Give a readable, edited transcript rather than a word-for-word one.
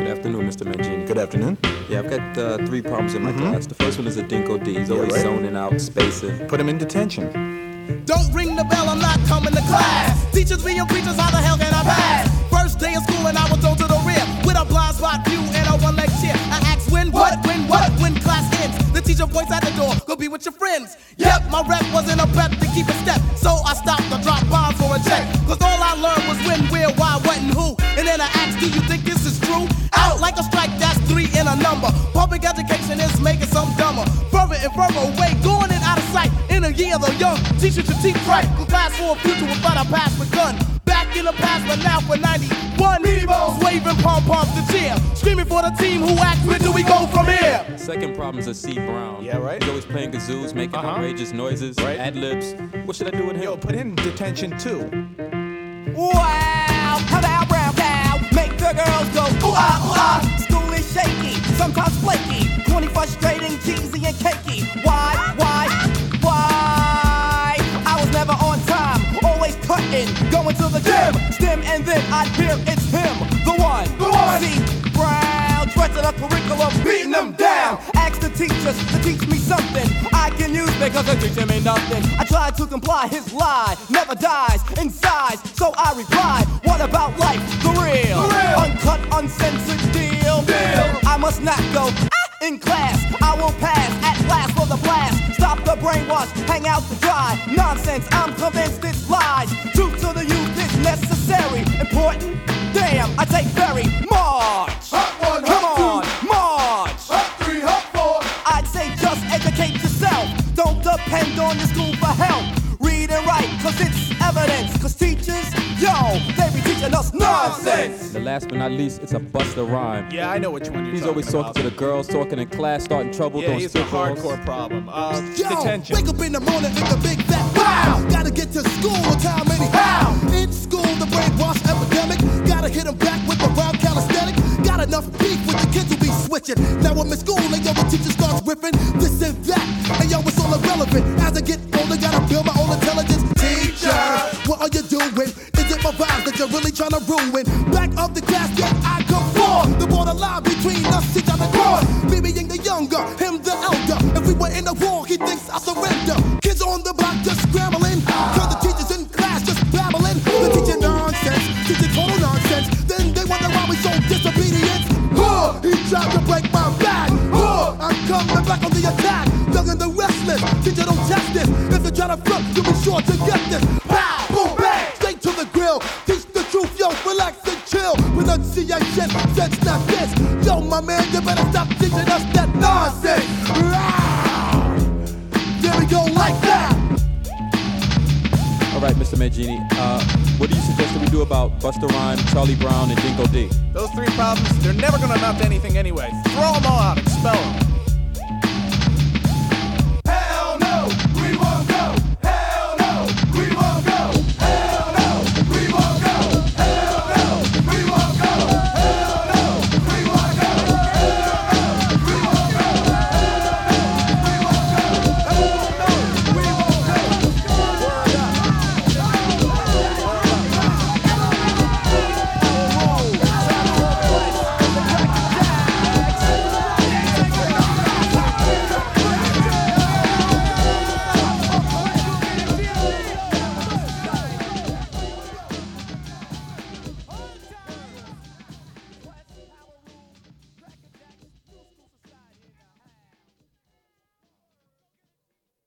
afternoon, Mr. Mangini. Good afternoon. Yeah, I've got 3 problems in my class. The first one is a Dinko D. He's always zoning out, spacing. Put him in detention. Don't ring the bell, I'm not coming to class. Teachers being preachers, how the hell can I pass? First day of school and I was thrown to the rear with a blind spot view and a one-leg chair. I asked when class ends. The teacher points at the door, go be with your friends. Yep, my rep wasn't a prep to keep a step, so I stopped to drop bombs for a check. Cause all I learned was when, where, why, what, and who. And then I asked, do you think this is true? Out like a strike, that's 3 in a number. Public education is making some dumber. Further and further away, going and out of sight. In a year, the young teacher should teach right. Cause class for a future without a pass with gun. Back in the past, but now for 91. Meatballs waving pom-poms to cheer. Screaming for the team who asked, where do we go from here? Second problem is a C. Brown. Yeah, right. He's always playing kazoos, making outrageous noises, ad-libs. What should I do with him? Yo, put him in detention too. Wow, how about brown cow? Make the girls go ooh ah ooh ah. School is shaky, sometimes flaky, corny, frustrating, cheesy and cakey. Why? I was never on time, always cutting, going to the gym, stim, and then I'd hear it's him, the one. See, Brown, dread to the curriculum, beating them down. Ask the teachers to teach me something I can use because they're teaching me nothing. I tried to comply, his lie never dies in size, so I replied, what about life, the real. Uncut, uncensored deal. I must not go in class, I will pass at last for the blast. Stop the brainwash, hang out to dry. Nonsense, I'm convinced it's lies. Truth to the youth is necessary. Important? Damn, I take very march. Come on, march. Hop 3, hop 4. I'd say just educate yourself. Don't depend on your school for help. Read and write, cause it's evidence. Cause teachers, yo, they be teaching us nonsense. The last but not least, it's a Busta Rhyme. Yeah, I know which one you're He's talking always about. talking to the girls, talking in class, starting trouble, Yeah, doing he's a spitballs. hardcore problem. Yo, Detention. wake up in the morning with the big fat wow. Gotta get to school on time anyhow. In school, the brainwash epidemic. Gotta hit them back with the rhyme calisthenic. Got enough beef with the kids who be switching. Now I'm in school and yo, the teacher starts ripping this and that. And yo, it's all irrelevant. As I get older, gotta build my own intelligence. Teacher, what are you doing? Is it my rhymes that you're really trying to ruin? Back of the class that I come from. The borderline between us, teacher and God. Me being the younger, him the elder. If we were in a war, he thinks I surrender. Kids on the block just scrambling. Cause the teachers in class just babbling. The teacher nonsense, teacher total nonsense. Then they wonder why we so disobedient. He tried to break my back. I'm coming back on the attack. Young and the restless, teacher don't test this. If you try to flip, you'll be sure to get this. Pow, boom, bang, straight to the grill. Teach the truth, yo, relax and chill. Pronunciation, sense not this. Yo, my man, you better stop teaching us that nonsense. There we go, like that. All right, Mr. Mangini, what do you suggest that we do about Busta Rhyme, Charlie Brown, and Dinko D? Those 3 problems, they're never gonna amount to anything anyway. Throw them all out, expel them.